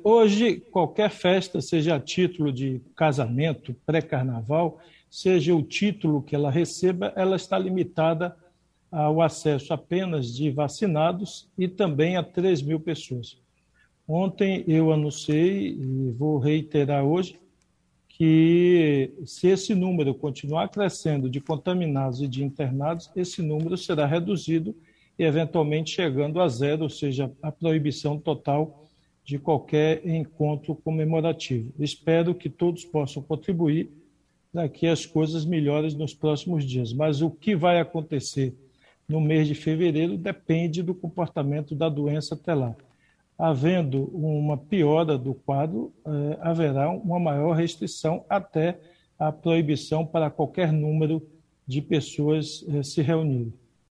Hoje, qualquer festa, seja a título de casamento, pré-carnaval, seja o título que ela receba, ela está limitada ao acesso apenas de vacinados e também a 3.000 pessoas. Ontem eu anunciei, e vou reiterar hoje, que se esse número continuar crescendo de contaminados e de internados, esse número será reduzido e eventualmente chegando a zero, ou seja, a proibição total de qualquer encontro comemorativo. Espero que todos possam contribuir para que as coisas melhorem nos próximos dias. Mas o que vai acontecer no mês de fevereiro depende do comportamento da doença até lá. Havendo uma piora do quadro, haverá uma maior restrição até a proibição para qualquer número de pessoas se reunirem.